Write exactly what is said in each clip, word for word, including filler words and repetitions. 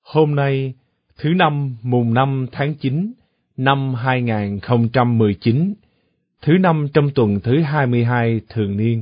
Hôm nay, thứ năm mùng năm tháng chín năm hai nghìn không trăm mười chín, thứ năm trong tuần thứ hai mươi hai thường niên.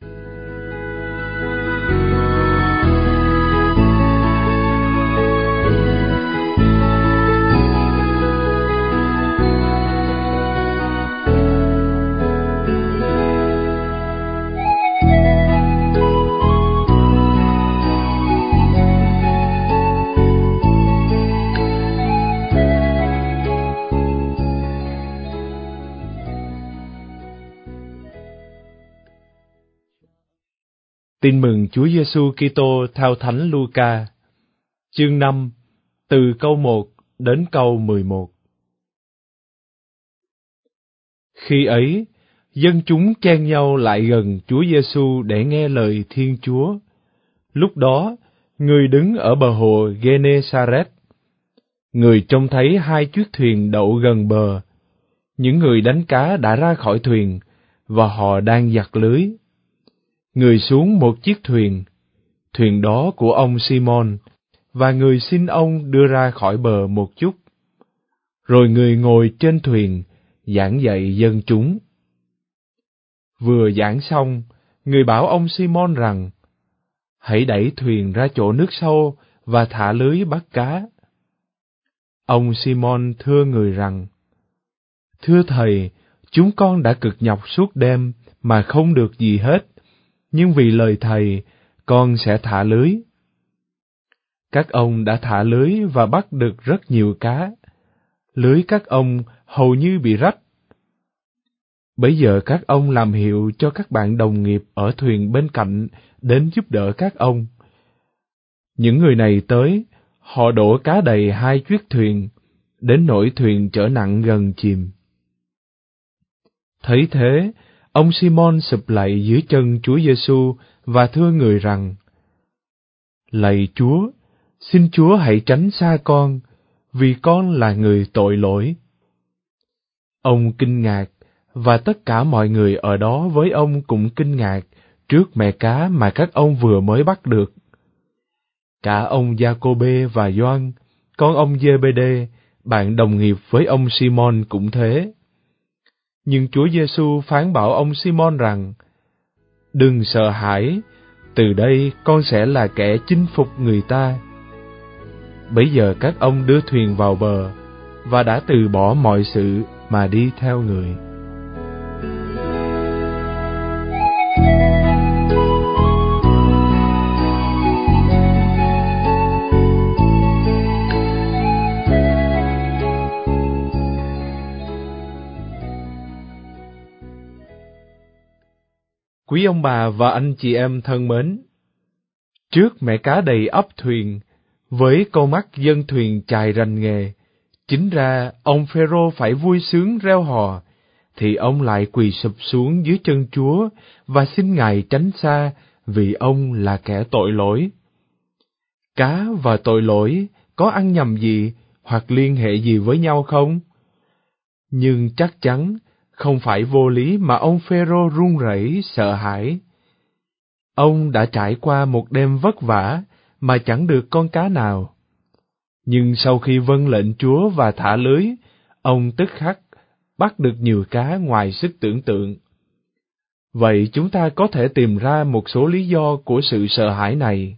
Tin mừng Chúa Giêsu Kitô theo Thánh Luca, chương năm, từ câu một đến câu mười một. Khi ấy, dân chúng chen nhau lại gần Chúa Giêsu để nghe lời Thiên Chúa. Lúc đó, người đứng ở bờ hồ Gê-nê-sa-rét. Người trông thấy hai chiếc thuyền đậu gần bờ. Những người đánh cá đã ra khỏi thuyền, và họ đang giặt lưới. Người xuống một chiếc thuyền, thuyền đó của ông Simon, và người xin ông đưa ra khỏi bờ một chút. Rồi người ngồi trên thuyền, giảng dạy dân chúng. Vừa giảng xong, người bảo ông Simon rằng, hãy đẩy thuyền ra chỗ nước sâu và thả lưới bắt cá. Ông Simon thưa người rằng, thưa thầy, chúng con đã cực nhọc suốt đêm mà không được gì hết, nhưng vì lời thầy, con sẽ thả lưới. Các ông đã thả lưới và bắt được rất nhiều cá. Lưới các ông hầu như bị rách. Bấy giờ các ông làm hiệu cho các bạn đồng nghiệp ở thuyền bên cạnh đến giúp đỡ các ông. Những người này tới, họ đổ cá đầy hai chiếc thuyền, đến nỗi thuyền chở nặng gần chìm. Thấy thế, ông Simon sụp lạy dưới chân Chúa Giêsu và thưa người rằng, lạy Chúa, xin Chúa hãy tránh xa con, vì con là người tội lỗi. Ông kinh ngạc, và tất cả mọi người ở đó với ông cũng kinh ngạc trước mẻ cá mà các ông vừa mới bắt được. Cả ông Gia-cô-bê và Gioan, con ông Giê-bê-đê, bạn đồng nghiệp với ông Simon cũng thế. Nhưng Chúa Giêsu phán bảo ông Simon rằng, đừng sợ hãi, từ đây con sẽ là kẻ chinh phục người ta. Bấy giờ các ông đưa thuyền vào bờ, và đã từ bỏ mọi sự mà đi theo người. Quý ông bà và anh chị em thân mến, trước mẻ cá đầy ắp thuyền, với con mắt dân thuyền chài rành nghề, chính ra ông Phêrô phải vui sướng reo hò, thì ông lại quỳ sụp xuống dưới chân Chúa và xin Ngài tránh xa, vì ông là kẻ tội lỗi. Cá và tội lỗi có ăn nhầm gì hoặc liên hệ gì với nhau không? Nhưng chắc chắn không phải vô lý mà ông Phêrô run rẩy sợ hãi. Ông đã trải qua một đêm vất vả mà chẳng được con cá nào. Nhưng sau khi vâng lệnh Chúa và thả lưới, ông tức khắc bắt được nhiều cá ngoài sức tưởng tượng. Vậy chúng ta có thể tìm ra một số lý do của sự sợ hãi này.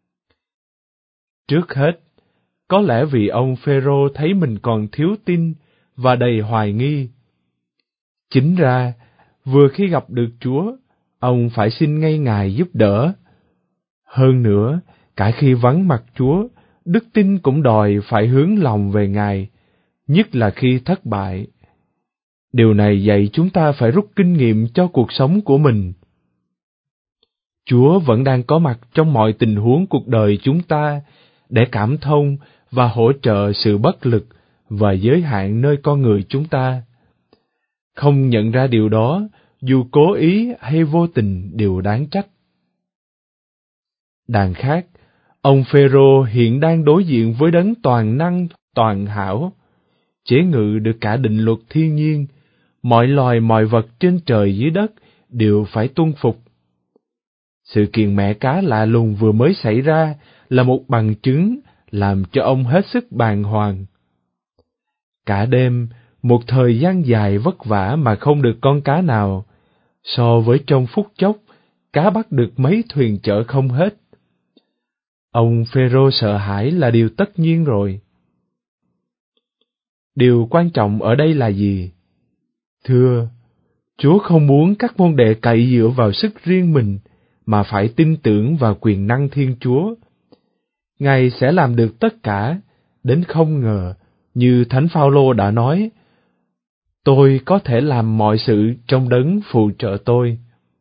Trước hết, có lẽ vì ông Phêrô thấy mình còn thiếu tin và đầy hoài nghi. Chính ra, vừa khi gặp được Chúa, ông phải xin ngay Ngài giúp đỡ. Hơn nữa, cả khi vắng mặt Chúa, đức tin cũng đòi phải hướng lòng về Ngài, nhất là khi thất bại. Điều này dạy chúng ta phải rút kinh nghiệm cho cuộc sống của mình. Chúa vẫn đang có mặt trong mọi tình huống cuộc đời chúng ta để cảm thông và hỗ trợ sự bất lực và giới hạn nơi con người chúng ta. Không nhận ra điều đó, dù cố ý hay vô tình đều đáng trách. Đằng khác, ông Phêrô hiện đang đối diện với đấng toàn năng, toàn hảo, chế ngự được cả định luật thiên nhiên, mọi loài mọi vật trên trời dưới đất đều phải tuân phục. Sự kiện mẻ cá lạ lùng vừa mới xảy ra là một bằng chứng làm cho ông hết sức bàng hoàng. Cả đêm, một thời gian dài vất vả mà không được con cá nào, so với trong phút chốc, cá bắt được mấy thuyền chở không hết. Ông Phêrô sợ hãi là điều tất nhiên rồi. Điều quan trọng ở đây là gì? Thưa, Chúa không muốn các môn đệ cậy dựa vào sức riêng mình, mà phải tin tưởng vào quyền năng Thiên Chúa. Ngài sẽ làm được tất cả, đến không ngờ, như Thánh Phao-lô đã nói, tôi có thể làm mọi sự trong đấng phụ trợ tôi.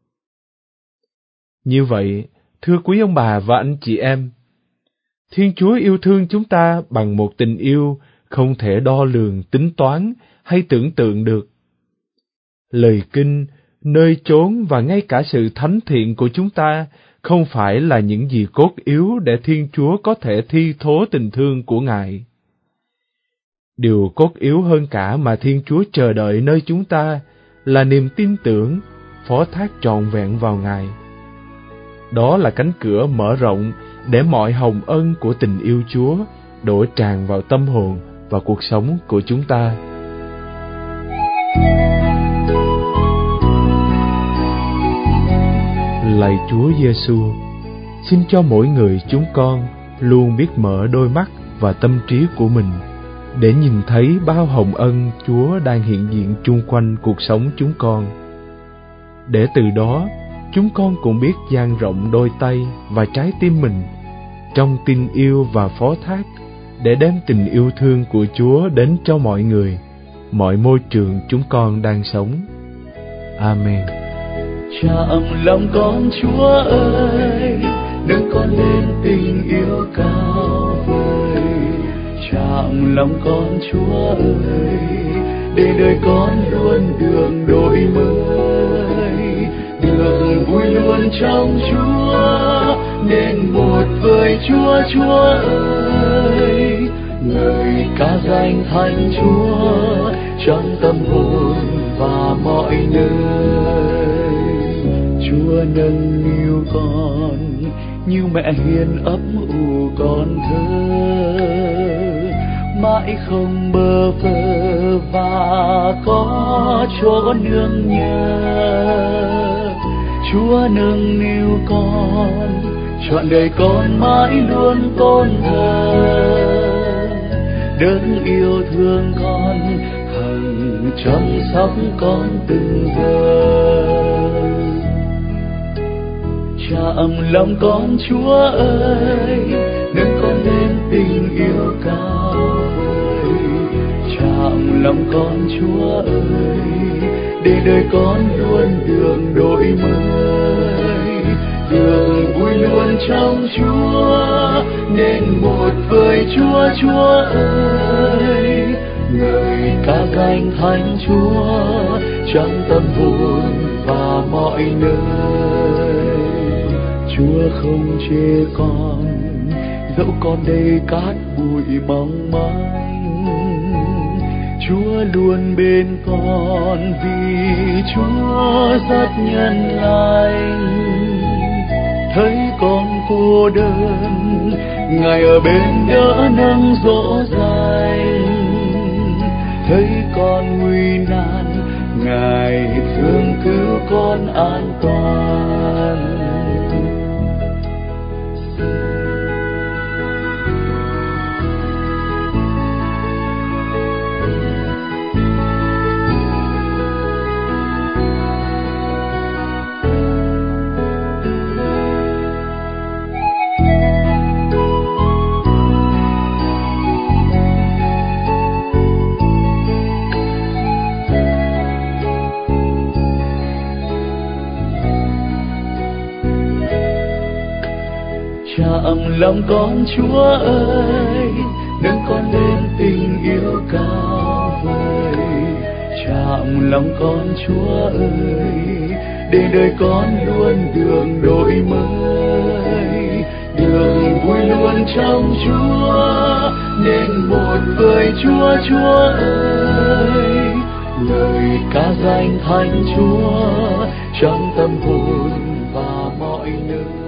Như vậy, thưa quý ông bà và anh chị em, Thiên Chúa yêu thương chúng ta bằng một tình yêu không thể đo lường, tính toán hay tưởng tượng được. Lời kinh, nơi chốn và ngay cả sự thánh thiện của chúng ta không phải là những gì cốt yếu để Thiên Chúa có thể thi thố tình thương của Ngài. Điều cốt yếu hơn cả mà Thiên Chúa chờ đợi nơi chúng ta là niềm tin tưởng, phó thác trọn vẹn vào Ngài. Đó là cánh cửa mở rộng để mọi hồng ân của tình yêu Chúa đổ tràn vào tâm hồn và cuộc sống của chúng ta. Lạy Chúa Giêsu, xin cho mỗi người chúng con luôn biết mở đôi mắt và tâm trí của mình để nhìn thấy bao hồng ân Chúa đang hiện diện chung quanh cuộc sống chúng con. Để từ đó, chúng con cũng biết dang rộng đôi tay và trái tim mình trong tin yêu và phó thác để đem tình yêu thương của Chúa đến cho mọi người, mọi môi trường chúng con đang sống. Amen. Chạm lòng con Chúa ơi, nâng con lên tình yêu cao vời. Chạm lòng con Chúa ơi, để đời con luôn đường đổi mới, được vui luôn trong Chúa, nên một với Chúa. Chúa ơi, ngợi ca danh Thánh Chúa trong tâm hồn và mọi nơi. Chúa nâng niu con như mẹ hiền ấp ủ con thơ, mãi không bơ vơ và có chỗ nương nhờ. Chúa nâng niu con, trọn đời con mãi luôn tôn thờ. Đấng yêu thương con, hằng chăm sóc con từng giờ. Chạm lòng con Chúa ơi, nâng con lên tình yêu cao vời. Chạm lòng con Chúa ơi, để đời con luôn đường đổi mới, đường vui luôn trong Chúa, nên một với Chúa. Chúa ơi, ngợi ca danh Thánh Chúa trong tâm hồn và mọi nơi. Chúa không chê con, dẫu con đây cát bụi mong manh. Chúa luôn bên con vì Chúa rất nhân lành. Thấy con cô đơn, Ngài ở bên đỡ nâng dỗ dành. Thấy con nguy nan, Ngài thương cứu con an toàn. Chạm lòng con Chúa ơi, nâng con lên tình yêu cao vời. Chạm lòng con Chúa ơi, để đời con luôn đường đổi mới, đường vui luôn trong Chúa, nên một với Chúa. Chúa ơi, ngợi ca danh Thánh Chúa trong tâm hồn và mọi nơi.